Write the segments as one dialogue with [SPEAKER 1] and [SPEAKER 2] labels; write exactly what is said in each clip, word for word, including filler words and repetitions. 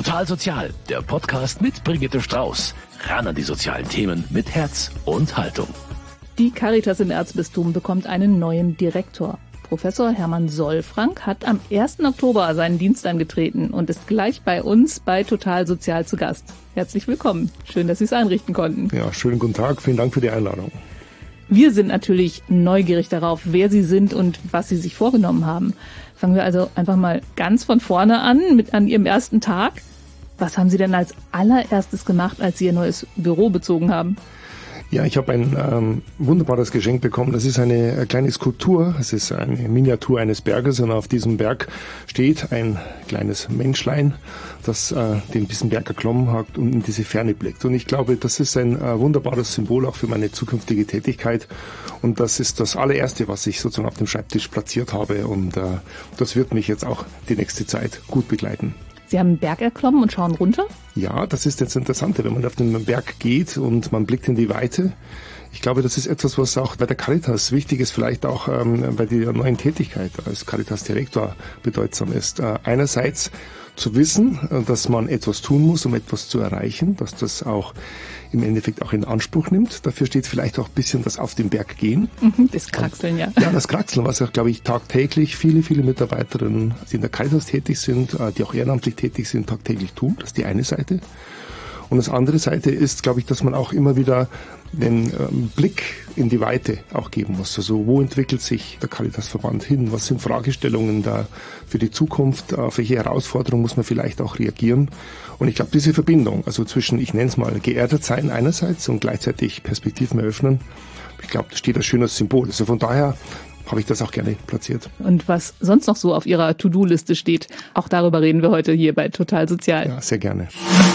[SPEAKER 1] Total Sozial, der Podcast mit Brigitte Strauß. Ran an die sozialen Themen mit Herz und Haltung.
[SPEAKER 2] Die Caritas im Erzbistum bekommt einen neuen Direktor. Professor Hermann Solfrank hat am ersten Oktober seinen Dienst angetreten und ist gleich bei uns bei Total Sozial zu Gast. Herzlich willkommen. Schön, dass Sie es einrichten konnten.
[SPEAKER 3] Ja, schönen guten Tag. Vielen Dank für die Einladung.
[SPEAKER 2] Wir sind natürlich neugierig darauf, wer Sie sind und was Sie sich vorgenommen haben. Fangen wir also einfach mal ganz von vorne an, mit an Ihrem ersten Tag. Was haben Sie denn als allererstes gemacht, als Sie Ihr neues Büro bezogen haben?
[SPEAKER 3] Ja, ich habe ein ähm, wunderbares Geschenk bekommen. Das ist eine äh, kleine Skulptur. Es ist eine Miniatur eines Berges und auf diesem Berg steht ein kleines Menschlein, das äh, den diesen Berg erklommen hat und in diese Ferne blickt. Und ich glaube, das ist ein äh, wunderbares Symbol auch für meine zukünftige Tätigkeit. Und das ist das allererste, was ich sozusagen auf dem Schreibtisch platziert habe. Und äh, das wird mich jetzt auch die nächste Zeit gut begleiten.
[SPEAKER 2] Sie haben einen Berg erklommen und schauen runter?
[SPEAKER 3] Ja, das ist jetzt Interessante, wenn man auf den Berg geht und man blickt in die Weite. Ich glaube, das ist etwas, was auch bei der Caritas wichtig ist, vielleicht auch ähm, bei der neuen Tätigkeit als Caritas-Direktor bedeutsam ist. Äh, einerseits zu wissen, dass man etwas tun muss, um etwas zu erreichen, dass das auch im Endeffekt auch in Anspruch nimmt. Dafür steht vielleicht auch ein bisschen das auf den Berg gehen.
[SPEAKER 2] Das Kraxeln, ja.
[SPEAKER 3] Ja, das Kraxeln, was auch, glaube ich, tagtäglich viele, viele Mitarbeiterinnen, die in der Caritas tätig sind, die auch ehrenamtlich tätig sind, tagtäglich tun. Das ist die eine Seite. Und das andere Seite ist, glaube ich, dass man auch immer wieder den ähm, Blick in die Weite auch geben muss. Also wo entwickelt sich der Caritasverband hin? Was sind Fragestellungen da für die Zukunft? Auf welche Herausforderungen muss man vielleicht auch reagieren? Und ich glaube, diese Verbindung, also zwischen, ich nenne es mal, geerdet sein einerseits und gleichzeitig Perspektiven eröffnen, ich glaube, das steht als schönes Symbol. Also von daher habe ich das auch gerne platziert.
[SPEAKER 2] Und was sonst noch so auf Ihrer To-Do-Liste steht, auch darüber reden wir heute hier bei Total Sozial.
[SPEAKER 3] Ja, sehr gerne.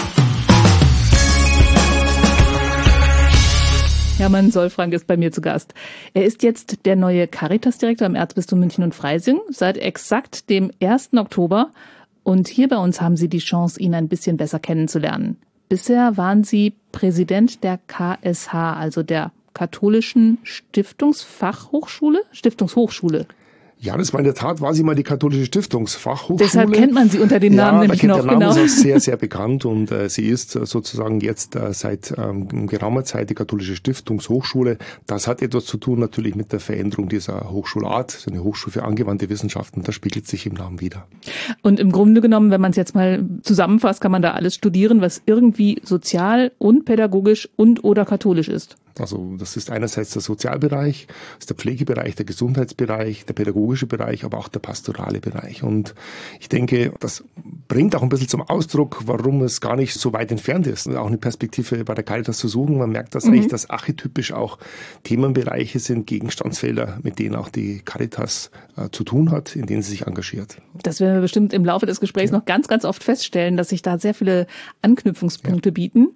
[SPEAKER 2] Hermann Solfrank ist bei mir zu Gast. Er ist jetzt der neue Caritas-Direktor im Erzbistum München und Freising seit exakt dem ersten Oktober. Und hier bei uns haben Sie die Chance, ihn ein bisschen besser kennenzulernen. Bisher waren Sie Präsident der K S H, also der Katholischen Stiftungsfachhochschule, Stiftungshochschule.
[SPEAKER 3] Ja, das war in der Tat, war sie mal die Katholische Stiftungsfachhochschule.
[SPEAKER 2] Deshalb kennt man sie unter dem Namen
[SPEAKER 3] ja,
[SPEAKER 2] nämlich
[SPEAKER 3] da kennt
[SPEAKER 2] noch.
[SPEAKER 3] Der Name
[SPEAKER 2] genau.
[SPEAKER 3] ist auch sehr, sehr bekannt und äh, sie ist äh, sozusagen jetzt äh, seit ähm, geraumer Zeit die Katholische Stiftungshochschule. Das hat etwas zu tun natürlich mit der Veränderung dieser Hochschulart, so eine Hochschule für angewandte Wissenschaften. Das spiegelt sich im Namen wider.
[SPEAKER 2] Und im Grunde genommen, wenn man es jetzt mal zusammenfasst, kann man da alles studieren, was irgendwie sozial und pädagogisch und oder katholisch ist.
[SPEAKER 3] Also das ist einerseits der Sozialbereich, das ist der Pflegebereich, der Gesundheitsbereich, der pädagogische Bereich, aber auch der pastorale Bereich. Und ich denke, das bringt auch ein bisschen zum Ausdruck, warum es gar nicht so weit entfernt ist, auch eine Perspektive bei der Caritas zu suchen. Man merkt, dass mhm. eigentlich das archetypisch auch Themenbereiche sind, Gegenstandsfelder, mit denen auch die Caritas äh, zu tun hat, in denen sie sich engagiert.
[SPEAKER 2] Das werden wir bestimmt im Laufe des Gesprächs ja. noch ganz, ganz oft feststellen, dass sich da sehr viele Anknüpfungspunkte ja. bieten.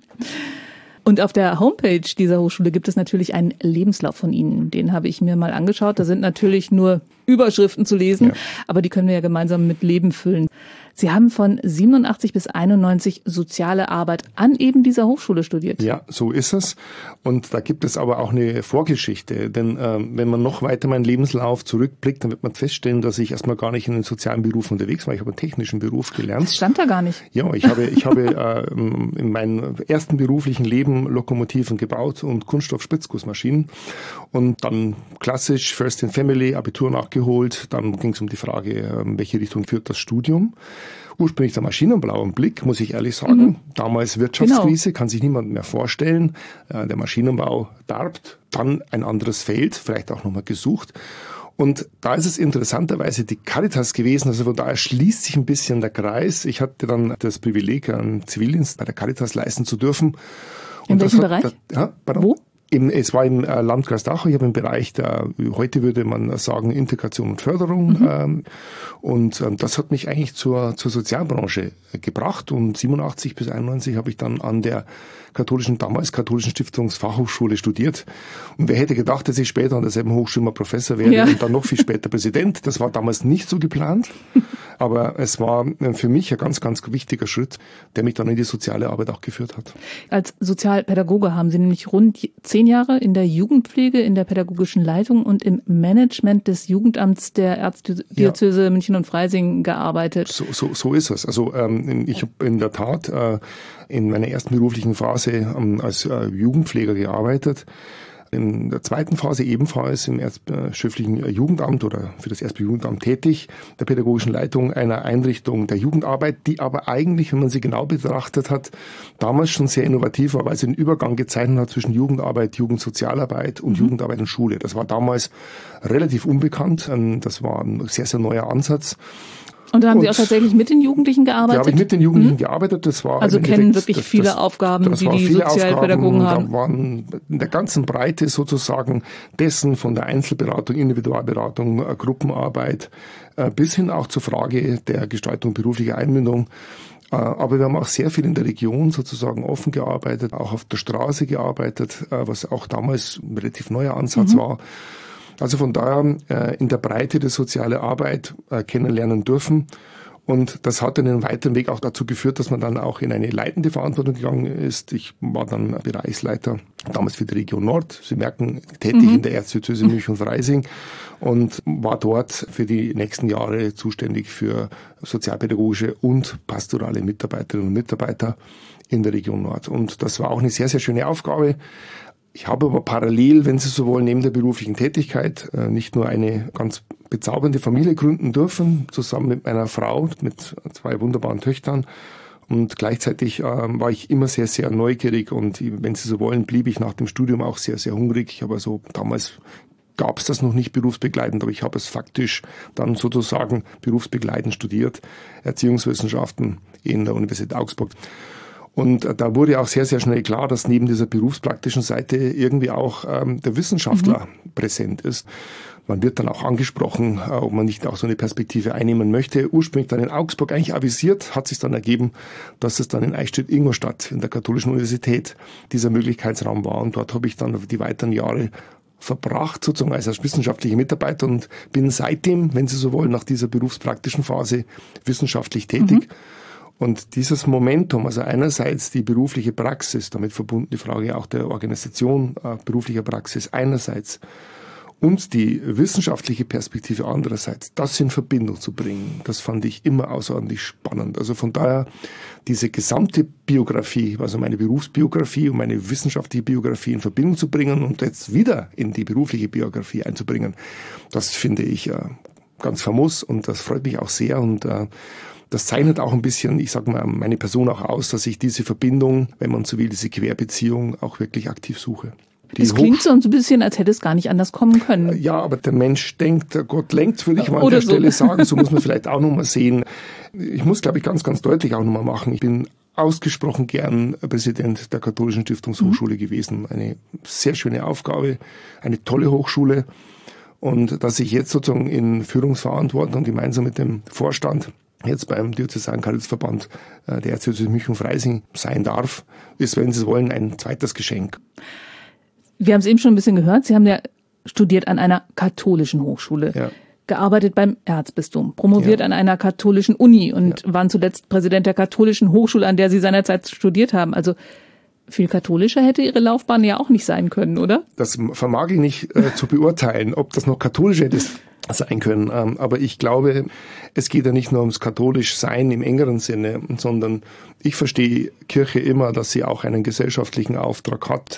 [SPEAKER 2] Und auf der Homepage dieser Hochschule gibt es natürlich einen Lebenslauf von Ihnen. Den habe ich mir mal angeschaut. Da sind natürlich nur Überschriften zu lesen, ja. aber die können wir ja gemeinsam mit Leben füllen. Sie haben von siebenundachtzig bis einundneunzig soziale Arbeit an eben dieser Hochschule studiert.
[SPEAKER 3] Ja, so ist es. Und da gibt es aber auch eine Vorgeschichte. Denn äh, wenn man noch weiter meinen Lebenslauf zurückblickt, dann wird man feststellen, dass ich erstmal gar nicht in den sozialen Beruf unterwegs war. Ich habe einen technischen Beruf gelernt.
[SPEAKER 2] Das stand da gar nicht.
[SPEAKER 3] Ja, ich habe, ich habe äh, in meinem ersten beruflichen Leben Lokomotiven gebaut und Kunststoff-Spritzgussmaschinen. Und dann klassisch First in Family, Abitur nachgeholt. Dann ging es um die Frage, in welche Richtung führt das Studium. Ursprünglich der Maschinenbau im Blick, muss ich ehrlich sagen. Mhm. Damals Wirtschaftskrise, genau. Kann sich niemand mehr vorstellen. Der Maschinenbau darbt. Dann ein anderes Feld, vielleicht auch nochmal gesucht. Und da ist es interessanterweise die Caritas gewesen, also von daher schließt sich ein bisschen der Kreis. Ich hatte dann das Privileg, einen Zivildienst bei der Caritas leisten zu dürfen.
[SPEAKER 2] In
[SPEAKER 3] Und
[SPEAKER 2] welchem
[SPEAKER 3] das hat,
[SPEAKER 2] Bereich?
[SPEAKER 3] Das, ja, pardon?
[SPEAKER 2] Wo?
[SPEAKER 3] Im, es war im Landkreis Dachau, ich habe im Bereich der, heute würde man sagen, Integration und Förderung. Mhm. Ähm, und ähm, das hat mich eigentlich zur, zur Sozialbranche gebracht. Und siebenundachtzig bis einundneunzig habe ich dann an der katholischen, damals katholischen Stiftungsfachhochschule studiert. Und wer hätte gedacht, dass ich später an derselben Hochschule mal Professor werde ja. und dann noch viel später Präsident. Das war damals nicht so geplant. Aber es war für mich ein ganz, ganz wichtiger Schritt, der mich dann in die soziale Arbeit auch geführt hat.
[SPEAKER 2] Als Sozialpädagoge haben Sie nämlich rund zehn Jahre in der Jugendpflege, in der pädagogischen Leitung und im Management des Jugendamts der Erzdiözese ja. München und Freising gearbeitet.
[SPEAKER 3] So, so, so ist es. Also ähm, ich habe in der Tat äh, in meiner ersten beruflichen Phase ähm, als äh, Jugendpfleger gearbeitet. In der zweiten Phase ebenfalls im erzbischöflichen Jugendamt oder für das Erzbischof Jugendamt tätig, der pädagogischen Leitung einer Einrichtung der Jugendarbeit, die aber eigentlich, wenn man sie genau betrachtet hat, damals schon sehr innovativ war, weil sie den Übergang gezeichnet hat zwischen Jugendarbeit, Jugendsozialarbeit und mhm. Jugendarbeit und Schule. Das war damals relativ unbekannt. Das war ein sehr, sehr neuer Ansatz.
[SPEAKER 2] Und da haben und Sie auch tatsächlich mit den Jugendlichen gearbeitet?
[SPEAKER 3] Da habe ich mit den Jugendlichen
[SPEAKER 2] mhm.
[SPEAKER 3] gearbeitet. Das war
[SPEAKER 2] also kennen wirklich
[SPEAKER 3] das,
[SPEAKER 2] viele
[SPEAKER 3] das,
[SPEAKER 2] Aufgaben,
[SPEAKER 3] das
[SPEAKER 2] die die Sozialpädagogen haben.
[SPEAKER 3] Da waren in der ganzen Breite sozusagen dessen von der Einzelberatung, Individualberatung, Gruppenarbeit bis hin auch zur Frage der Gestaltung beruflicher Einbindung. Aber wir haben auch sehr viel in der Region sozusagen offen gearbeitet, auch auf der Straße gearbeitet, was auch damals ein relativ neuer Ansatz mhm. war. Also von daher äh, in der Breite die soziale Arbeit äh, kennenlernen dürfen. Und das hat dann einen weiteren Weg auch dazu geführt, dass man dann auch in eine leitende Verantwortung gegangen ist. Ich war dann Bereichsleiter, damals für die Region Nord. Sie merken, tätig mhm. in der Erzdiözese München und Freising und war dort für die nächsten Jahre zuständig für sozialpädagogische und pastorale Mitarbeiterinnen und Mitarbeiter in der Region Nord. Und das war auch eine sehr, sehr schöne Aufgabe. Ich habe aber parallel, wenn Sie so wollen, neben der beruflichen Tätigkeit nicht nur eine ganz bezaubernde Familie gründen dürfen, zusammen mit meiner Frau, mit zwei wunderbaren Töchtern. Und gleichzeitig äh, war ich immer sehr, sehr neugierig und wenn Sie so wollen, blieb ich nach dem Studium auch sehr, sehr hungrig. Ich habe also damals gab es das noch nicht berufsbegleitend, aber ich habe es faktisch dann sozusagen berufsbegleitend studiert, Erziehungswissenschaften in der Universität Augsburg. Und da wurde auch sehr, sehr schnell klar, dass neben dieser berufspraktischen Seite irgendwie auch ähm, der Wissenschaftler mhm. präsent ist. Man wird dann auch angesprochen, äh, ob man nicht auch so eine Perspektive einnehmen möchte. Ursprünglich dann in Augsburg eigentlich avisiert, hat sich dann ergeben, dass es dann in Eichstätt-Ingolstadt in der Katholischen Universität dieser Möglichkeitsraum war. Und dort habe ich dann die weiteren Jahre verbracht, sozusagen als wissenschaftlicher Mitarbeiter und bin seitdem, wenn Sie so wollen, nach dieser berufspraktischen Phase wissenschaftlich tätig. Mhm. Und dieses Momentum, also einerseits die berufliche Praxis, damit verbunden die Frage auch der Organisation äh, beruflicher Praxis einerseits und die wissenschaftliche Perspektive andererseits, das in Verbindung zu bringen, das fand ich immer außerordentlich spannend. Also von daher diese gesamte Biografie, also meine Berufsbiografie und meine wissenschaftliche Biografie in Verbindung zu bringen und jetzt wieder in die berufliche Biografie einzubringen, das finde ich äh, ganz famos und das freut mich auch sehr und äh, das zeichnet auch ein bisschen, ich sage mal, meine Person auch aus, dass ich diese Verbindung, wenn man so will, diese Querbeziehung auch wirklich aktiv suche.
[SPEAKER 2] Es klingt so ein bisschen, als hätte es gar nicht anders kommen können.
[SPEAKER 3] Ja, aber der Mensch denkt, Gott lenkt, würde ich mal
[SPEAKER 2] Oder
[SPEAKER 3] an der
[SPEAKER 2] so.
[SPEAKER 3] Stelle sagen. So muss man vielleicht auch nochmal sehen. Ich muss, glaube ich, ganz, ganz deutlich auch nochmal machen. Ich bin ausgesprochen gern Präsident der Katholischen Stiftungshochschule mhm. gewesen. Eine sehr schöne Aufgabe, eine tolle Hochschule. Und dass ich jetzt sozusagen in Führungsverantwortung gemeinsam mit dem Vorstand jetzt beim Diözesanen Caritasverband der Erzdiözese München und Freising sein darf, ist, wenn Sie wollen, ein zweites Geschenk.
[SPEAKER 2] Wir haben es eben schon ein bisschen gehört. Sie haben ja studiert an einer katholischen Hochschule, ja. gearbeitet beim Erzbistum, promoviert ja. an einer katholischen Uni und ja. waren zuletzt Präsident der katholischen Hochschule, an der Sie seinerzeit studiert haben. Also viel katholischer hätte Ihre Laufbahn ja auch nicht sein können, oder?
[SPEAKER 3] Das vermag ich nicht äh, zu beurteilen, ob das noch katholischer hätte sein können. Ähm, aber ich glaube, es geht ja nicht nur ums katholisch Sein im engeren Sinne, sondern ich verstehe Kirche immer, dass sie auch einen gesellschaftlichen Auftrag hat.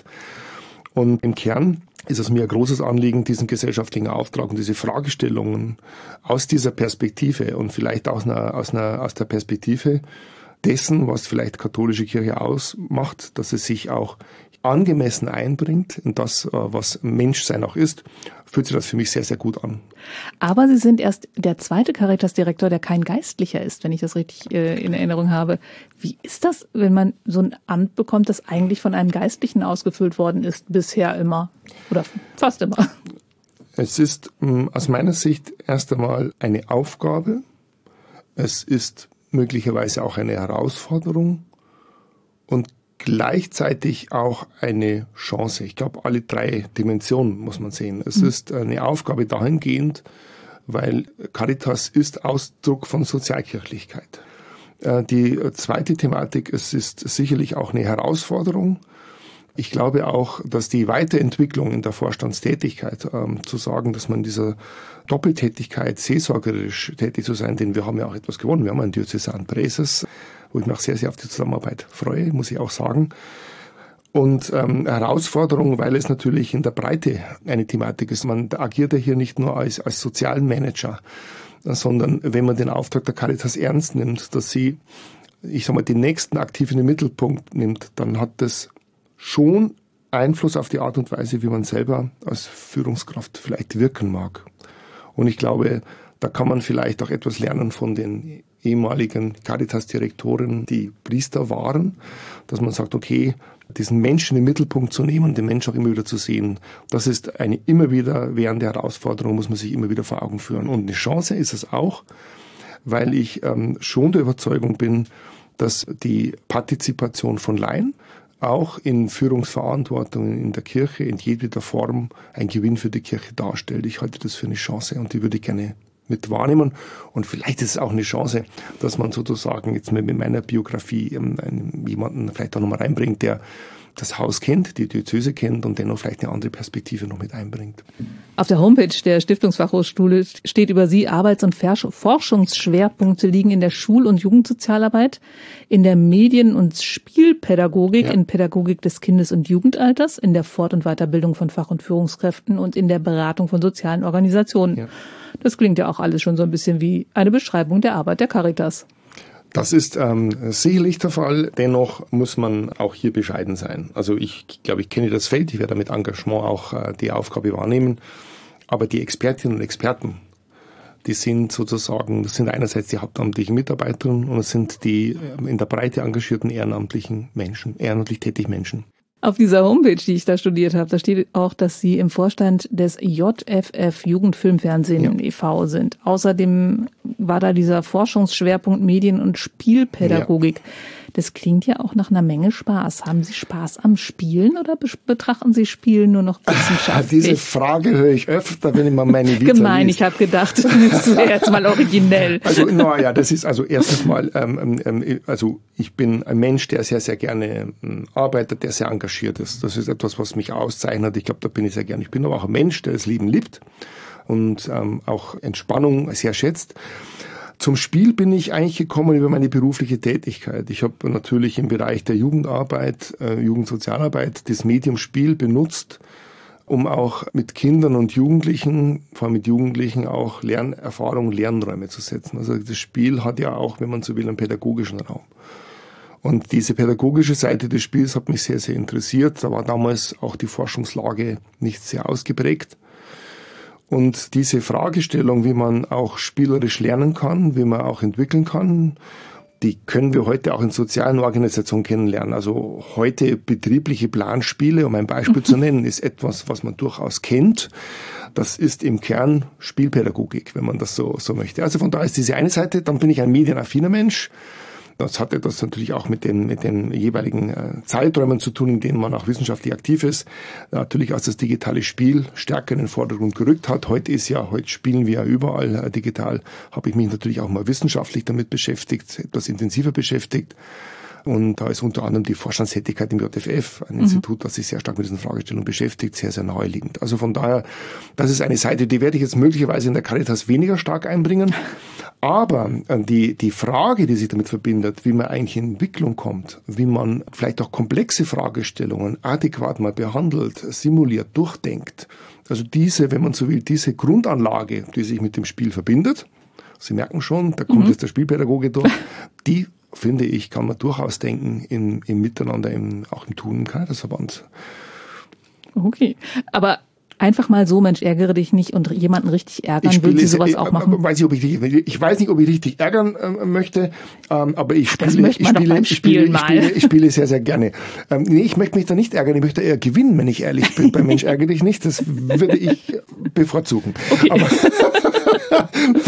[SPEAKER 3] Und im Kern ist es mir ein großes Anliegen, diesen gesellschaftlichen Auftrag und diese Fragestellungen aus dieser Perspektive und vielleicht aus einer, aus einer, aus der Perspektive dessen, was vielleicht katholische Kirche ausmacht, dass es sich auch angemessen einbringt in das, was Menschsein auch ist, fühlt sich das für mich sehr, sehr gut an.
[SPEAKER 2] Aber Sie sind erst der zweite Caritas-Direktor, der kein Geistlicher ist, wenn ich das richtig äh, in Erinnerung habe. Wie ist das, wenn man so ein Amt bekommt, das eigentlich von einem Geistlichen ausgefüllt worden ist, bisher immer oder fast immer?
[SPEAKER 3] Es ist mh, aus meiner Sicht erst einmal eine Aufgabe. Es ist möglicherweise auch eine Herausforderung und gleichzeitig auch eine Chance. Ich glaube, alle drei Dimensionen muss man sehen. Es mhm. ist eine Aufgabe dahingehend, weil Caritas ist Ausdruck von Sozialkirchlichkeit. Die zweite Thematik, es ist sicherlich auch eine Herausforderung. Ich glaube auch, dass die Weiterentwicklung in der Vorstandstätigkeit, ähm, zu sagen, dass man dieser Doppeltätigkeit, seelsorgerisch tätig zu sein, denn wir haben ja auch etwas gewonnen. Wir haben einen Diözesan Präses, wo ich mich auch sehr, sehr auf die Zusammenarbeit freue, muss ich auch sagen. Und ähm, Herausforderung, weil es natürlich in der Breite eine Thematik ist. Man agiert ja hier nicht nur als, als sozialen Manager, sondern wenn man den Auftrag der Caritas ernst nimmt, dass sie, ich sag mal, den nächsten aktiv in den Mittelpunkt nimmt, dann hat das schon Einfluss auf die Art und Weise, wie man selber als Führungskraft vielleicht wirken mag. Und ich glaube, da kann man vielleicht auch etwas lernen von den ehemaligen Caritas-Direktoren, die Priester waren, dass man sagt, okay, diesen Menschen im Mittelpunkt zu nehmen und den Menschen auch immer wieder zu sehen, das ist eine immer wieder währende Herausforderung, muss man sich immer wieder vor Augen führen. Und eine Chance ist es auch, weil ich ähm, schon der Überzeugung bin, dass die Partizipation von Laien auch in Führungsverantwortungen in der Kirche in jedweder Form ein Gewinn für die Kirche darstellt. Ich halte das für eine Chance und die würde ich gerne mit wahrnehmen. Und vielleicht ist es auch eine Chance, dass man sozusagen jetzt mit meiner Biografie einen, jemanden vielleicht auch nochmal reinbringt, der das Haus kennt, die Diözese kennt und dennoch vielleicht eine andere Perspektive noch mit einbringt.
[SPEAKER 2] Auf der Homepage der Stiftungsfachhochschule steht über Sie, Arbeits- und Forschungsschwerpunkte liegen in der Schul- und Jugendsozialarbeit, in der Medien- und Spielpädagogik, ja. in Pädagogik des Kindes- und Jugendalters, in der Fort- und Weiterbildung von Fach- und Führungskräften und in der Beratung von sozialen Organisationen. Ja. Das klingt ja auch alles schon so ein bisschen wie eine Beschreibung der Arbeit der Caritas.
[SPEAKER 3] Das ist ähm, sicherlich der Fall. Dennoch muss man auch hier bescheiden sein. Also ich glaube, ich kenne das Feld. Ich werde mit Engagement auch äh, die Aufgabe wahrnehmen. Aber die Expertinnen und Experten, die sind sozusagen, das sind einerseits die hauptamtlichen Mitarbeiterinnen und es sind die äh, in der Breite engagierten ehrenamtlichen Menschen, ehrenamtlich tätigen Menschen.
[SPEAKER 2] Auf dieser Homepage, die ich da studiert habe, da steht auch, dass Sie im Vorstand des J F F Jugendfilmfernsehen ja. e V sind. Außerdem war da dieser Forschungsschwerpunkt Medien- und Spielpädagogik. Ja. Das klingt ja auch nach einer Menge Spaß. Haben Sie Spaß am Spielen oder betrachten Sie Spielen nur noch wissenschaftlich?
[SPEAKER 3] Diese Frage höre ich öfter, wenn ich mal meine Vita
[SPEAKER 2] Gemein,
[SPEAKER 3] liest.
[SPEAKER 2] Ich habe gedacht, das wäre jetzt mal originell.
[SPEAKER 3] Also naja, das ist also erstens mal, ähm, ähm, also ich bin ein Mensch, der sehr, sehr gerne ähm, arbeitet, der sehr engagiert ist. Das ist etwas, was mich auszeichnet. Ich glaube, da bin ich sehr gerne. Ich bin aber auch ein Mensch, der das Leben liebt und ähm, auch Entspannung sehr schätzt. Zum Spiel bin ich eigentlich gekommen über meine berufliche Tätigkeit. Ich habe natürlich im Bereich der Jugendarbeit, äh, Jugendsozialarbeit, das Medium Spiel benutzt, um auch mit Kindern und Jugendlichen, vor allem mit Jugendlichen, auch Lernerfahrung, Lernräume zu setzen. Also das Spiel hat ja auch, wenn man so will, einen pädagogischen Raum. Und diese pädagogische Seite des Spiels hat mich sehr, sehr interessiert. Da war damals auch die Forschungslage nicht sehr ausgeprägt. Und diese Fragestellung, wie man auch spielerisch lernen kann, wie man auch entwickeln kann, die können wir heute auch in sozialen Organisationen kennenlernen. Also heute betriebliche Planspiele, um ein Beispiel zu nennen, ist etwas, was man durchaus kennt. Das ist im Kern Spielpädagogik, wenn man das so, so möchte. Also von daher ist diese eine Seite, dann bin ich ein medienaffiner Mensch. Das hat etwas natürlich auch mit den, mit den jeweiligen äh, Zeiträumen zu tun, in denen man auch wissenschaftlich aktiv ist. Natürlich, als das digitale Spiel stärker in den Vordergrund gerückt hat. Heute ist ja, heute spielen wir ja überall äh, digital. Habe ich mich natürlich auch mal wissenschaftlich damit beschäftigt, etwas intensiver beschäftigt. Und da ist unter anderem die Vorstandstätigkeit im J F F, ein mhm. Institut, das sich sehr stark mit diesen Fragestellungen beschäftigt, sehr, sehr naheliegend. Also von daher, das ist eine Seite, die werde ich jetzt möglicherweise in der Caritas weniger stark einbringen. Aber die, die Frage, die sich damit verbindet, wie man eigentlich in Entwicklung kommt, wie man vielleicht auch komplexe Fragestellungen adäquat mal behandelt, simuliert, durchdenkt. Also diese, wenn man so will, diese Grundanlage, die sich mit dem Spiel verbindet, Sie merken schon, da kommt mhm. jetzt der Spielpädagoge durch, die finde ich, kann man durchaus denken im, im Miteinander, im, auch im Tun im Caritasverband.
[SPEAKER 2] Okay, aber einfach mal so, Mensch, ärgere dich nicht und jemanden richtig ärgern, würden Sie sowas auch machen?
[SPEAKER 3] Weiß ich, ob ich, ich weiß nicht, ob ich richtig ärgern äh, möchte, ähm, aber ich spiele,
[SPEAKER 2] das möchte man
[SPEAKER 3] ich, spiele,
[SPEAKER 2] doch beim
[SPEAKER 3] ich, spiele,
[SPEAKER 2] Spiel
[SPEAKER 3] ich, spiele, ich spiele sehr, sehr gerne. Ähm, nee, ich möchte mich da nicht ärgern, ich möchte eher gewinnen, wenn ich ehrlich bin. Bei Mensch, ärgere dich nicht, das würde ich bevorzugen.
[SPEAKER 2] Okay.
[SPEAKER 3] Aber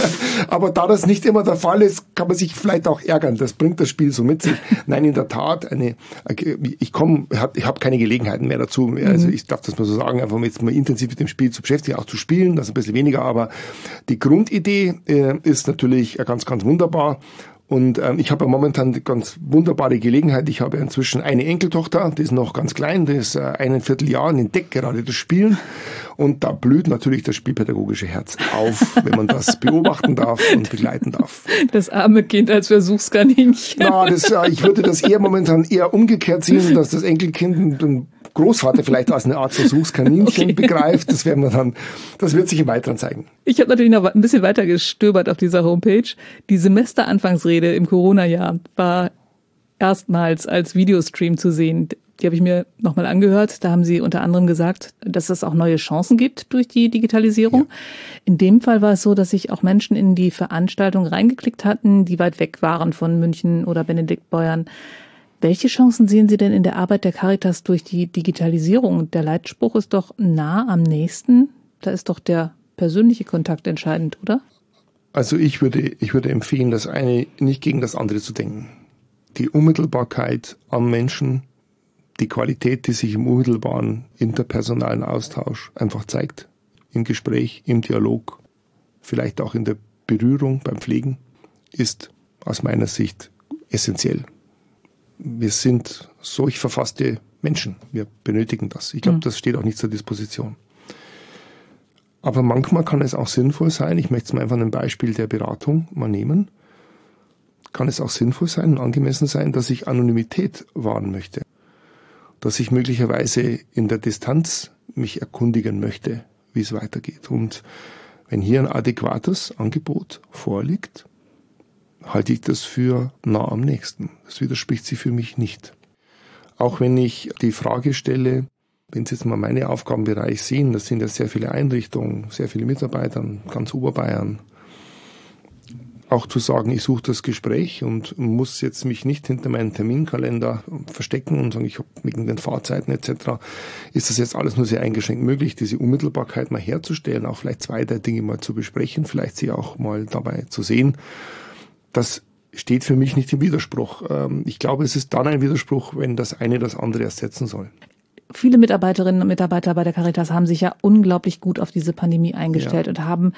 [SPEAKER 3] Aber da das nicht immer der Fall ist, kann man sich vielleicht auch ärgern. Das bringt das Spiel so mit sich. Nein, in der Tat, eine, ich komme, ich habe keine Gelegenheiten mehr dazu. Also ich darf das mal so sagen, einfach jetzt mal intensiv mit dem Spiel zu beschäftigen, auch zu spielen, das ist ein bisschen weniger. Aber die Grundidee äh, ist natürlich ganz, ganz wunderbar. Und ähm, ich habe ja momentan eine ganz wunderbare Gelegenheit. Ich habe inzwischen eine Enkeltochter, die ist noch ganz klein, die ist äh, eineinviertel Jahr und entdeckt gerade das Spielen. Und da blüht natürlich das spielpädagogische Herz auf, wenn man das beobachten darf und begleiten darf.
[SPEAKER 2] Das arme Kind als Versuchskaninchen.
[SPEAKER 3] Na, das, äh, ich würde das eher momentan eher umgekehrt sehen, dass das Enkelkind den Großvater vielleicht als eine Art Versuchskaninchen okay. begreift. Das werden wir dann, das wird sich im Weiteren zeigen.
[SPEAKER 2] Ich habe natürlich noch ein bisschen weiter gestöbert auf dieser Homepage. Die Semesteranfangsrede im Corona-Jahr war erstmals als Videostream zu sehen. Die habe ich mir nochmal angehört. Da haben Sie unter anderem gesagt, dass es auch neue Chancen gibt durch die Digitalisierung. Ja. In dem Fall war es so, dass sich auch Menschen in die Veranstaltung reingeklickt hatten, die weit weg waren von München oder Benediktbeuern. Welche Chancen sehen Sie denn in der Arbeit der Caritas durch die Digitalisierung? Der Leitspruch ist doch nah am nächsten. Da ist doch der persönliche Kontakt entscheidend, oder?
[SPEAKER 3] Also ich würde, ich würde empfehlen, das eine nicht gegen das andere zu denken. Die Unmittelbarkeit am Menschen, die Qualität, die sich im unmittelbaren interpersonalen Austausch einfach zeigt, im Gespräch, im Dialog, vielleicht auch in der Berührung beim Pflegen, ist aus meiner Sicht essentiell. Wir sind solch verfasste Menschen. Wir benötigen das. Ich glaube, das steht auch nicht zur Disposition. Aber manchmal kann es auch sinnvoll sein, ich möchte es mal einfach ein Beispiel der Beratung mal nehmen, kann es auch sinnvoll sein und angemessen sein, dass ich Anonymität wahren möchte. Dass ich möglicherweise in der Distanz mich erkundigen möchte, wie es weitergeht. Und wenn hier ein adäquates Angebot vorliegt, halte ich das für nah am nächsten. Das widerspricht sich für mich nicht. Auch wenn ich die Frage stelle, wenn Sie jetzt mal meinen Aufgabenbereich sehen, das sind ja sehr viele Einrichtungen, sehr viele Mitarbeiter, ganz Oberbayern, auch zu sagen, ich suche das Gespräch und muss jetzt mich nicht hinter meinen Terminkalender verstecken und sagen, ich habe wegen den Fahrzeiten et cetera, ist das jetzt alles nur sehr eingeschränkt möglich, diese Unmittelbarkeit mal herzustellen, auch vielleicht zwei, drei Dinge mal zu besprechen, vielleicht sie auch mal dabei zu sehen. Das steht für mich nicht im Widerspruch. Ich glaube, es ist dann ein Widerspruch, wenn das eine das andere ersetzen soll.
[SPEAKER 2] Viele Mitarbeiterinnen und Mitarbeiter bei der Caritas haben sich ja unglaublich gut auf diese Pandemie eingestellt ja. und haben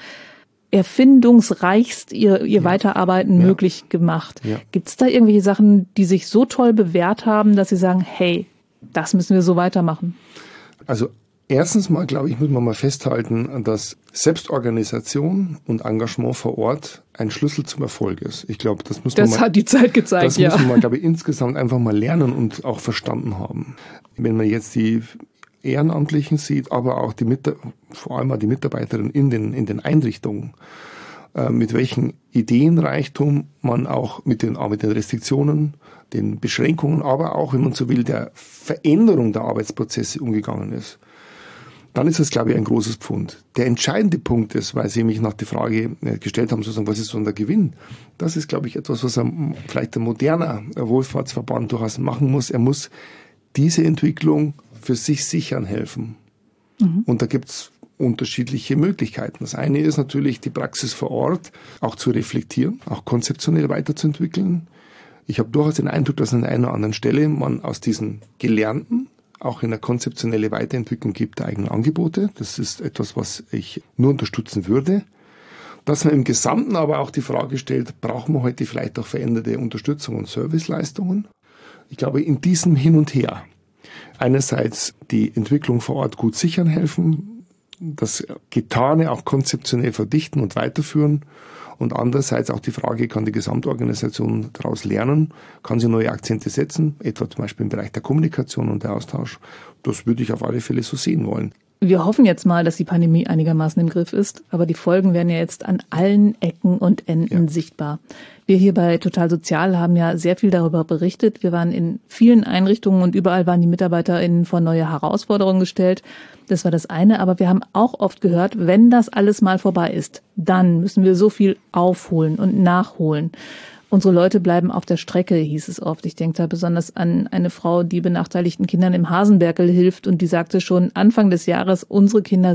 [SPEAKER 2] erfindungsreichst ihr, ihr ja. Weiterarbeiten ja. möglich gemacht. Ja. Gibt es da irgendwelche Sachen, die sich so toll bewährt haben, dass Sie sagen, hey, das müssen wir so weitermachen?
[SPEAKER 3] Also erstens mal, glaube ich, muss man mal festhalten, dass Selbstorganisation und Engagement vor Ort ein Schlüssel zum Erfolg ist. Ich glaube, das muss man
[SPEAKER 2] das
[SPEAKER 3] mal,
[SPEAKER 2] hat die Zeit gezeigt,
[SPEAKER 3] das
[SPEAKER 2] ja.
[SPEAKER 3] muss man mal, glaube ich, insgesamt einfach mal lernen und auch verstanden haben. Wenn man jetzt die Ehrenamtlichen sieht, aber auch die Mit- vor allem auch die Mitarbeiterinnen in den, in den Einrichtungen, äh, mit welchem Ideenreichtum man auch mit den, auch mit den Restriktionen, den Beschränkungen, aber auch, wenn man so will, der Veränderung der Arbeitsprozesse umgegangen ist, dann ist das, glaube ich, ein großes Pfund. Der entscheidende Punkt ist, weil Sie mich nach der Frage gestellt haben, sozusagen, was ist so der Gewinn? Das ist, glaube ich, etwas, was ein, vielleicht ein moderner Wohlfahrtsverband durchaus machen muss. Er muss diese Entwicklung für sich sichern helfen. Mhm. Und da gibt's unterschiedliche Möglichkeiten. Das eine ist natürlich, die Praxis vor Ort auch zu reflektieren, auch konzeptionell weiterzuentwickeln. Ich habe durchaus den Eindruck, dass an einer oder anderen Stelle man aus diesen Gelernten auch in eine konzeptionelle Weiterentwicklung gibt der eigenen Angebote. Das ist etwas, was ich nur unterstützen würde. Dass man im Gesamten aber auch die Frage stellt, brauchen wir heute vielleicht auch veränderte Unterstützung und Serviceleistungen? Ich glaube, in diesem Hin und Her, einerseits die Entwicklung vor Ort gut sichern helfen, das Getane auch konzeptionell verdichten und weiterführen und andererseits auch die Frage, kann die Gesamtorganisation daraus lernen, kann sie neue Akzente setzen, etwa zum Beispiel im Bereich der Kommunikation und der Austausch. Das würde ich auf alle Fälle so sehen wollen.
[SPEAKER 2] Wir hoffen jetzt mal, dass die Pandemie einigermaßen im Griff ist, aber die Folgen werden ja jetzt an allen Ecken und Enden ja. sichtbar. Wir hier bei Total Sozial haben ja sehr viel darüber berichtet. Wir waren in vielen Einrichtungen und überall waren die MitarbeiterInnen vor neue Herausforderungen gestellt. Das war das eine, aber wir haben auch oft gehört, wenn das alles mal vorbei ist, dann müssen wir so viel aufholen und nachholen. Unsere Leute bleiben auf der Strecke, hieß es oft. Ich denke da besonders an eine Frau, die benachteiligten Kindern im Hasenberkel hilft und die sagte schon Anfang des Jahres, unsere Kinder sind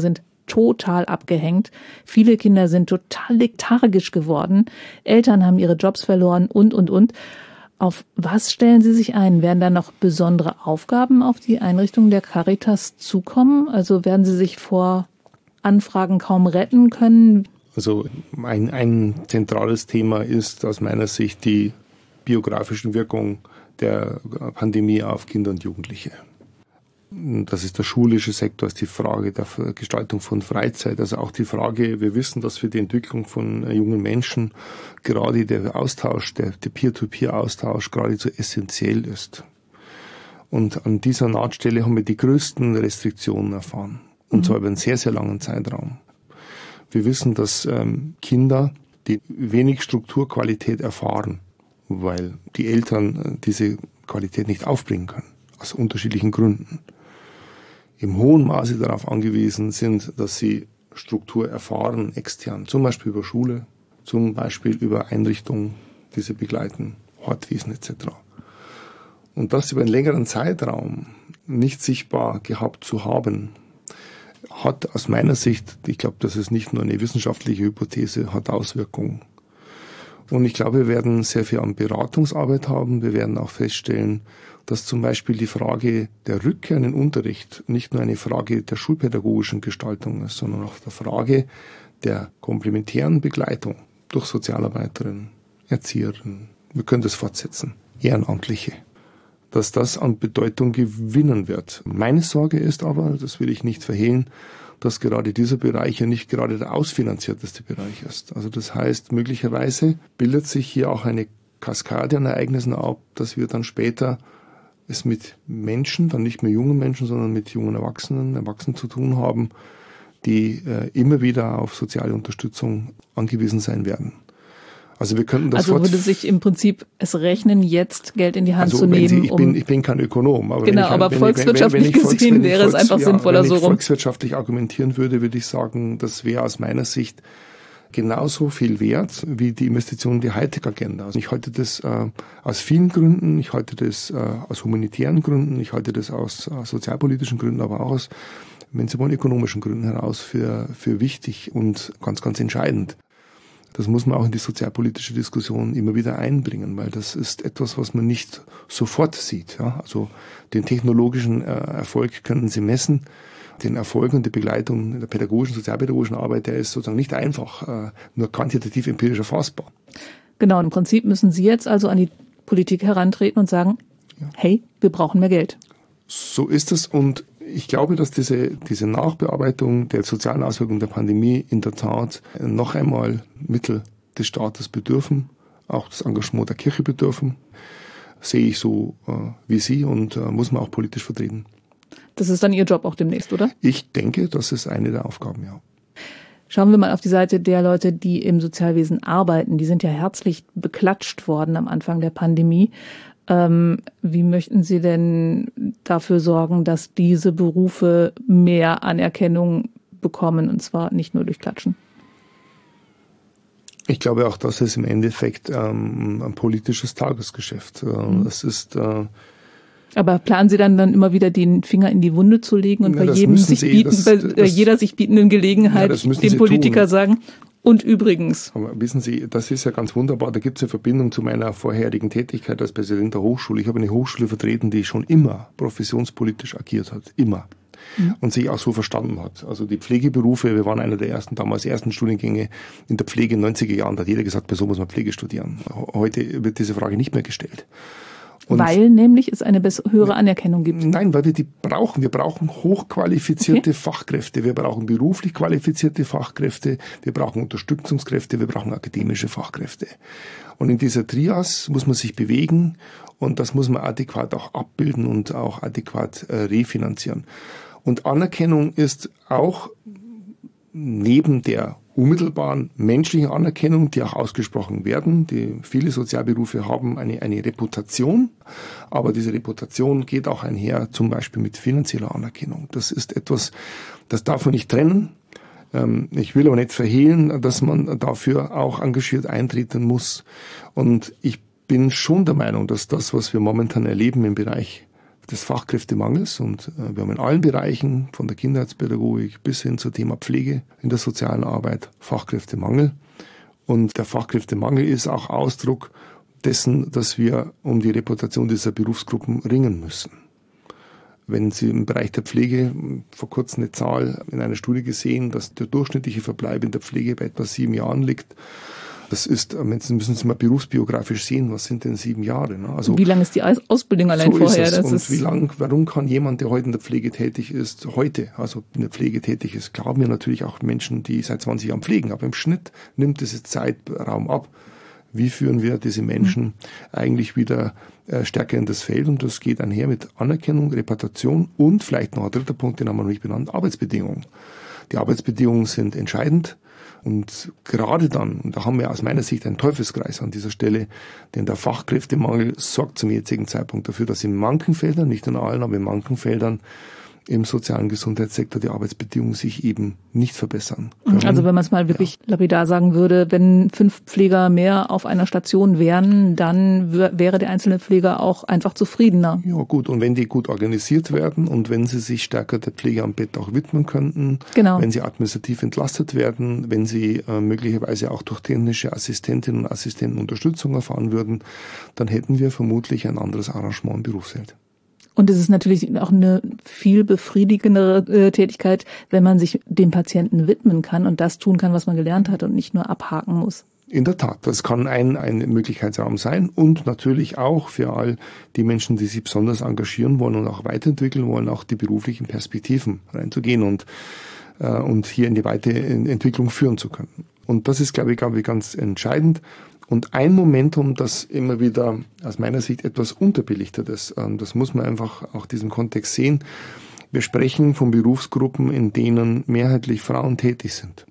[SPEAKER 2] total abgehängt. Viele Kinder sind total lethargisch geworden. Eltern haben ihre Jobs verloren und, und, und. Auf was stellen Sie sich ein? Werden da noch besondere Aufgaben auf die Einrichtung der Caritas zukommen? Also werden Sie sich vor Anfragen kaum retten können?
[SPEAKER 3] Also ein, ein zentrales Thema ist aus meiner Sicht die biografischen Wirkungen der Pandemie auf Kinder und Jugendliche. Das ist der schulische Sektor, ist die Frage der Gestaltung von Freizeit, also auch die Frage, wir wissen, dass für die Entwicklung von jungen Menschen gerade der Austausch, der, der Peer-to-Peer-Austausch geradezu essentiell ist. Und an dieser Nahtstelle haben wir die größten Restriktionen erfahren, und mhm. zwar über einen sehr, sehr langen Zeitraum. Wir wissen, dass ähm, Kinder, die wenig Strukturqualität erfahren, weil die Eltern äh, diese Qualität nicht aufbringen können, aus unterschiedlichen Gründen, im hohen Maße darauf angewiesen sind, dass sie Struktur erfahren, extern, zum Beispiel über Schule, zum Beispiel über Einrichtungen, die sie begleiten, Hortwiesen et cetera. Und das über einen längeren Zeitraum nicht sichtbar gehabt zu haben, hat aus meiner Sicht, ich glaube, das ist nicht nur eine wissenschaftliche Hypothese, hat Auswirkungen. Und ich glaube, wir werden sehr viel an Beratungsarbeit haben. Wir werden auch feststellen, dass zum Beispiel die Frage der Rückkehr in den Unterricht nicht nur eine Frage der schulpädagogischen Gestaltung ist, sondern auch der Frage der komplementären Begleitung durch Sozialarbeiterinnen, Erzieherinnen, wir können das fortsetzen, Ehrenamtliche, dass das an Bedeutung gewinnen wird. Meine Sorge ist aber, das will ich nicht verhehlen, dass gerade dieser Bereich ja nicht gerade der ausfinanzierteste Bereich ist. Also das heißt, möglicherweise bildet sich hier auch eine Kaskade an Ereignissen ab, dass wir dann später es mit Menschen, dann nicht mehr jungen Menschen, sondern mit jungen Erwachsenen, Erwachsenen zu tun haben, die äh, immer wieder auf soziale Unterstützung angewiesen sein werden. Also wir könnten das
[SPEAKER 2] Also würde sich im Prinzip es rechnen, jetzt Geld in die Hand
[SPEAKER 3] also
[SPEAKER 2] zu nehmen.
[SPEAKER 3] Sie, ich,
[SPEAKER 2] um
[SPEAKER 3] bin, ich bin kein Ökonom. Aber
[SPEAKER 2] genau,
[SPEAKER 3] wenn ich,
[SPEAKER 2] aber
[SPEAKER 3] wenn
[SPEAKER 2] volkswirtschaftlich
[SPEAKER 3] wenn, wenn, wenn
[SPEAKER 2] gesehen
[SPEAKER 3] Volks,
[SPEAKER 2] wäre
[SPEAKER 3] Volks,
[SPEAKER 2] es einfach
[SPEAKER 3] ja,
[SPEAKER 2] sinnvoller
[SPEAKER 3] wenn
[SPEAKER 2] so
[SPEAKER 3] ich
[SPEAKER 2] rum.
[SPEAKER 3] volkswirtschaftlich argumentieren würde, würde ich sagen, das wäre aus meiner Sicht genauso viel wert wie die Investition in die Hightech-Agenda. Also ich halte das äh, aus vielen Gründen, ich halte das äh, aus humanitären Gründen, ich halte das aus äh, sozialpolitischen Gründen, aber auch aus, wenn Sie wollen, ökonomischen Gründen heraus für, für wichtig und ganz, ganz entscheidend. Das muss man auch in die sozialpolitische Diskussion immer wieder einbringen, weil das ist etwas, was man nicht sofort sieht. Ja? Also den technologischen äh, Erfolg können Sie messen. Den Erfolg und die Begleitung der pädagogischen, sozialpädagogischen Arbeit, der ist sozusagen nicht einfach, äh, nur quantitativ empirisch erfassbar.
[SPEAKER 2] Genau, im Prinzip müssen Sie jetzt also an die Politik herantreten und sagen, ja. Hey, wir brauchen mehr Geld.
[SPEAKER 3] So ist es, und ich glaube, dass diese, diese Nachbearbeitung der sozialen Auswirkungen der Pandemie in der Tat noch einmal Mittel des Staates bedürfen, auch das Engagement der Kirche bedürfen, sehe ich so äh, wie Sie und äh, muss man auch politisch vertreten.
[SPEAKER 2] Das ist dann Ihr Job auch demnächst, oder?
[SPEAKER 3] Ich denke, das ist eine der Aufgaben, ja.
[SPEAKER 2] Schauen wir mal auf die Seite der Leute, die im Sozialwesen arbeiten. Die sind ja herzlich beklatscht worden am Anfang der Pandemie. Ähm, wie möchten Sie denn dafür sorgen, dass diese Berufe mehr Anerkennung bekommen, und zwar nicht nur durch Klatschen?
[SPEAKER 3] Ich glaube auch, das ist im Endeffekt ähm, ein politisches Tagesgeschäft. Äh, mhm. Das ist äh,
[SPEAKER 2] Aber planen Sie dann, dann immer wieder den Finger in die Wunde zu legen und ja, bei jedem sich
[SPEAKER 3] Sie,
[SPEAKER 2] bieten,
[SPEAKER 3] das,
[SPEAKER 2] bei
[SPEAKER 3] das,
[SPEAKER 2] jeder sich bietenden Gelegenheit
[SPEAKER 3] ja,
[SPEAKER 2] dem
[SPEAKER 3] Sie
[SPEAKER 2] Politiker
[SPEAKER 3] tun.
[SPEAKER 2] sagen, und übrigens.
[SPEAKER 3] Aber wissen Sie, das ist ja ganz wunderbar, da gibt es eine Verbindung zu meiner vorherigen Tätigkeit als Präsident der Hochschule. Ich habe eine Hochschule vertreten, die schon immer professionspolitisch agiert hat, immer. Mhm. Und sich auch so verstanden hat. Also die Pflegeberufe, wir waren einer der ersten, damals ersten Studiengänge in der Pflege in den neunziger Jahren, da hat jeder gesagt, bei so muss man Pflege studieren. Heute wird diese Frage nicht mehr gestellt. Und
[SPEAKER 2] weil nämlich es eine höhere Anerkennung gibt.
[SPEAKER 3] Nein, weil wir die brauchen. Wir brauchen hochqualifizierte
[SPEAKER 2] okay.
[SPEAKER 3] Fachkräfte. Wir brauchen beruflich qualifizierte Fachkräfte. Wir brauchen Unterstützungskräfte. Wir brauchen akademische Fachkräfte. Und in dieser Trias muss man sich bewegen und das muss man adäquat auch abbilden und auch adäquat äh, refinanzieren. Und Anerkennung ist auch neben der unmittelbaren menschlichen Anerkennung, die auch ausgesprochen werden. Die, viele Sozialberufe haben eine, eine Reputation, aber diese Reputation geht auch einher zum Beispiel mit finanzieller Anerkennung. Das ist etwas, das darf man nicht trennen. Ähm, ich will aber nicht verhehlen, dass man dafür auch engagiert eintreten muss. Und ich bin schon der Meinung, dass das, was wir momentan erleben im Bereich des Fachkräftemangels und wir haben in allen Bereichen, von der Kindheitspädagogik bis hin zum Thema Pflege in der sozialen Arbeit, Fachkräftemangel. Und der Fachkräftemangel ist auch Ausdruck dessen, dass wir um die Reputation dieser Berufsgruppen ringen müssen. Wenn Sie im Bereich der Pflege vor kurzem eine Zahl in einer Studie gesehen, dass der durchschnittliche Verbleib in der Pflege bei etwa sieben Jahren liegt. Das ist, müssen Sie mal berufsbiografisch sehen, was sind denn sieben Jahre? Ne? Also,
[SPEAKER 2] wie lange ist die Ausbildung allein
[SPEAKER 3] so
[SPEAKER 2] vorher?
[SPEAKER 3] Ist es.
[SPEAKER 2] Das
[SPEAKER 3] und
[SPEAKER 2] ist
[SPEAKER 3] wie lang, warum kann jemand, der heute in der Pflege tätig ist, heute, also in der Pflege tätig ist, klar haben wir natürlich auch Menschen, die seit zwanzig Jahren pflegen, aber im Schnitt nimmt diese Zeitraum ab. Wie führen wir diese Menschen mhm. eigentlich wieder äh, stärker in das Feld? Und das geht einher mit Anerkennung, Reputation und vielleicht noch ein dritter Punkt, den haben wir noch nicht benannt, Arbeitsbedingungen. Die Arbeitsbedingungen sind entscheidend. Und gerade dann, und da haben wir aus meiner Sicht einen Teufelskreis an dieser Stelle, denn der Fachkräftemangel sorgt zum jetzigen Zeitpunkt dafür, dass in manchen Feldern, nicht in allen, aber in manchen Feldern im sozialen Gesundheitssektor die Arbeitsbedingungen sich eben nicht verbessern können.
[SPEAKER 2] Also wenn man es mal wirklich ja. lapidar sagen würde, wenn fünf Pfleger mehr auf einer Station wären, dann w- wäre der einzelne Pfleger auch einfach zufriedener.
[SPEAKER 3] Ja gut, und wenn die gut organisiert werden und wenn sie sich stärker der Pflege am Bett auch widmen könnten,
[SPEAKER 2] genau.
[SPEAKER 3] wenn sie administrativ entlastet werden, wenn sie äh, möglicherweise auch durch technische Assistentinnen und Assistenten Unterstützung erfahren würden, dann hätten wir vermutlich ein anderes Arrangement im Berufsfeld.
[SPEAKER 2] Und es ist natürlich auch eine viel befriedigendere äh, Tätigkeit, wenn man sich dem Patienten widmen kann und das tun kann, was man gelernt hat und nicht nur abhaken muss.
[SPEAKER 3] In der Tat, das kann ein, ein Möglichkeitsraum sein und natürlich auch für all die Menschen, die sich besonders engagieren wollen und auch weiterentwickeln wollen, auch die beruflichen Perspektiven reinzugehen und, äh, und hier in die Weiterentwicklung führen zu können. Und das ist, glaube ich, glaube ich, ganz entscheidend. Und ein Momentum, das immer wieder aus meiner Sicht etwas unterbelichtet ist, das muss man einfach auch diesen Kontext sehen. Wir sprechen von Berufsgruppen, in denen mehrheitlich Frauen tätig sind.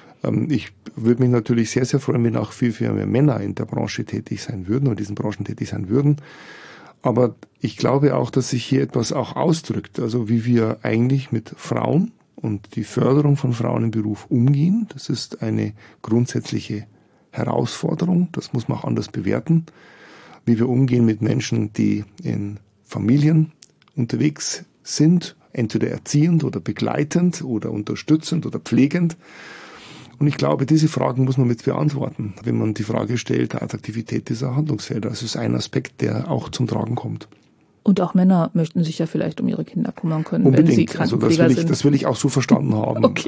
[SPEAKER 3] Ich würde mich natürlich sehr, sehr freuen, wenn auch viel, viel mehr Männer in der Branche tätig sein würden oder in diesen Branchen tätig sein würden. Aber ich glaube auch, dass sich hier etwas auch ausdrückt, also wie wir eigentlich mit Frauen und die Förderung von Frauen im Beruf umgehen. Das ist eine grundsätzliche Herausforderung, das muss man auch anders bewerten, wie wir umgehen mit Menschen, die in Familien unterwegs sind, entweder erziehend oder begleitend oder unterstützend oder pflegend. Und ich glaube, diese Fragen muss man mit beantworten, wenn man die Frage stellt, der Attraktivität dieser Handlungsfelder. Das ist ein Aspekt, der auch zum Tragen kommt.
[SPEAKER 2] Und auch Männer möchten sich ja vielleicht um ihre Kinder kümmern können,
[SPEAKER 3] Unbedingt.
[SPEAKER 2] wenn sie Krankenpfleger
[SPEAKER 3] also das will ich,
[SPEAKER 2] sind.
[SPEAKER 3] Das will ich auch so verstanden haben.
[SPEAKER 2] Okay.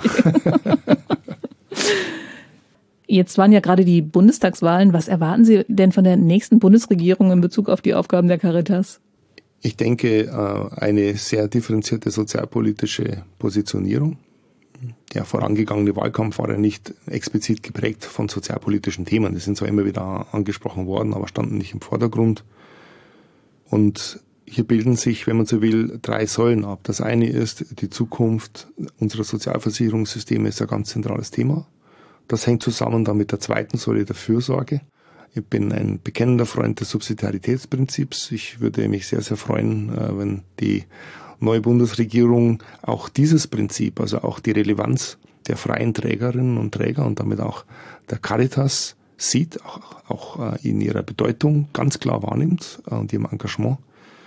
[SPEAKER 2] Jetzt waren ja gerade die Bundestagswahlen. Was erwarten Sie denn von der nächsten Bundesregierung in Bezug auf die Aufgaben der Caritas?
[SPEAKER 3] Ich denke, eine sehr differenzierte sozialpolitische Positionierung. Der vorangegangene Wahlkampf war ja nicht explizit geprägt von sozialpolitischen Themen. Die sind zwar immer wieder angesprochen worden, aber standen nicht im Vordergrund. Und hier bilden sich, wenn man so will, drei Säulen ab. Das eine ist, die Zukunft unserer Sozialversicherungssysteme ist ein ganz zentrales Thema. Das hängt zusammen dann mit der zweiten Säule der Fürsorge. Ich bin ein bekennender Freund des Subsidiaritätsprinzips. Ich würde mich sehr, sehr freuen, wenn die neue Bundesregierung auch dieses Prinzip, also auch die Relevanz der freien Trägerinnen und Träger und damit auch der Caritas sieht, auch, auch in ihrer Bedeutung ganz klar wahrnimmt und ihrem Engagement.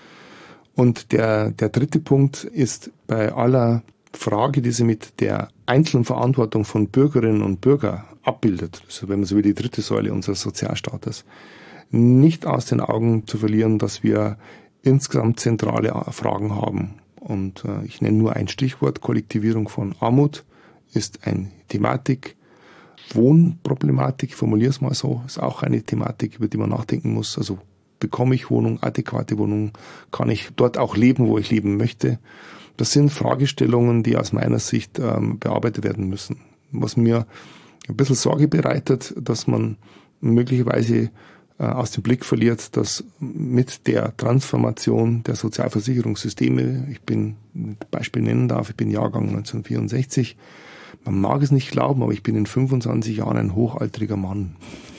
[SPEAKER 3] Und der, der dritte Punkt ist bei aller Frage, die sie mit der einzelnen Verantwortung von Bürgerinnen und Bürgern abbildet, also wenn man so will, die dritte Säule unseres Sozialstaates, nicht aus den Augen zu verlieren, dass wir insgesamt zentrale Fragen haben. Und äh, ich nenne nur ein Stichwort, Kollektivierung von Armut ist eine Thematik. Wohnproblematik, formuliere es mal so, ist auch eine Thematik, über die man nachdenken muss. Also bekomme ich Wohnung, adäquate Wohnung, kann ich dort auch leben, wo ich leben möchte? Das sind Fragestellungen, die aus meiner Sicht ähm, bearbeitet werden müssen. Was mir ein bisschen Sorge bereitet, dass man möglicherweise äh, aus dem Blick verliert, dass mit der Transformation der Sozialversicherungssysteme, ich bin, ein Beispiel nennen darf, ich bin Jahrgang neunzehnhundertvierundsechzig, man mag es nicht glauben, aber ich bin in fünfundzwanzig Jahren ein hochaltriger Mann.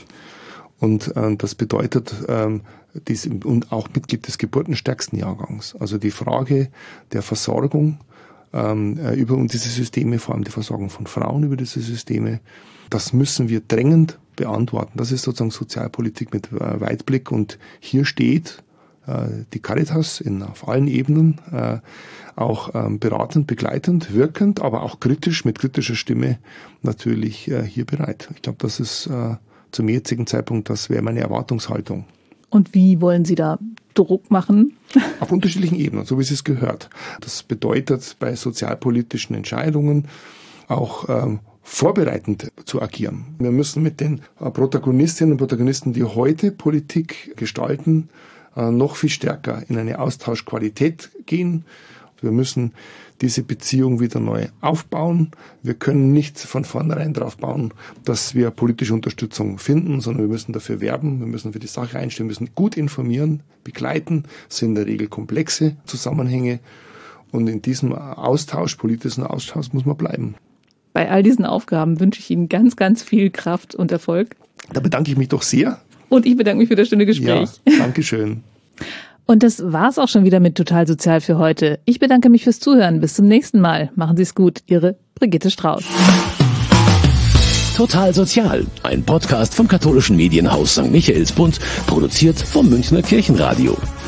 [SPEAKER 3] Und äh, das bedeutet, ähm, dies, und auch Mitglied des geburtenstärksten Jahrgangs. Also die Frage der Versorgung ähm, über diese Systeme, vor allem die Versorgung von Frauen über diese Systeme, das müssen wir drängend beantworten. Das ist sozusagen Sozialpolitik mit äh, Weitblick. Und hier steht die Caritas in, auf allen Ebenen, auch beratend, begleitend, wirkend, aber auch kritisch, mit kritischer Stimme natürlich hier bereit. Ich glaube, das ist zum jetzigen Zeitpunkt, das wäre meine Erwartungshaltung.
[SPEAKER 2] Und wie wollen Sie da Druck machen?
[SPEAKER 3] Auf unterschiedlichen Ebenen, so wie es gehört. Das bedeutet bei sozialpolitischen Entscheidungen auch ähm, vorbereitend zu agieren. Wir müssen mit den Protagonistinnen und Protagonisten, die heute Politik gestalten, äh, noch viel stärker in eine Austauschqualität gehen. Wir müssen diese Beziehung wieder neu aufbauen. Wir können nicht von vornherein darauf bauen, dass wir politische Unterstützung finden, sondern wir müssen dafür werben, wir müssen für die Sache einstehen, wir müssen gut informieren, begleiten. Das sind in der Regel komplexe Zusammenhänge. Und in diesem Austausch, politischen Austausch, muss man bleiben.
[SPEAKER 2] Bei all diesen Aufgaben wünsche ich Ihnen ganz, ganz viel Kraft und Erfolg.
[SPEAKER 3] Da bedanke ich mich doch sehr.
[SPEAKER 2] Und ich bedanke mich für das schöne Gespräch.
[SPEAKER 3] Ja, Dankeschön.
[SPEAKER 2] Und das war's auch schon wieder mit Total Sozial für heute. Ich bedanke mich fürs Zuhören. Bis zum nächsten Mal. Machen Sie es gut. Ihre Brigitte Strauß.
[SPEAKER 1] Total Sozial, ein Podcast vom katholischen Medienhaus Sankt Michaelsbund, produziert vom Münchner Kirchenradio.